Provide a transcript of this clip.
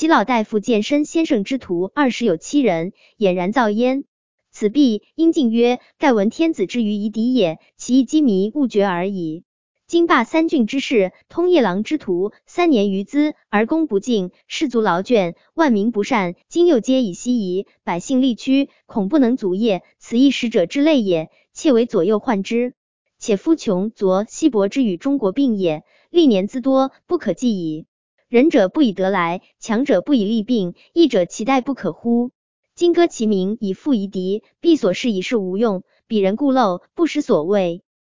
其老大夫见申先生之徒20有7人，俨然造焉。此必因敬曰：盖闻天子之于夷狄也，其意机迷，勿决而已。今罢3郡之事，通夜郎之徒3年余资，而功不尽，士卒劳倦，万民不善，今又皆以西夷，百姓力屈，恐不能足业，此一使者之累也，切为左右患之。且夫穷浊稀薄之与中国并也，历年资多，不可计矣。仁者不以德来，强者不以利病，义者其待不可乎？今割其民以复夷狄，必所事以是无用，彼人固陋，不识所谓。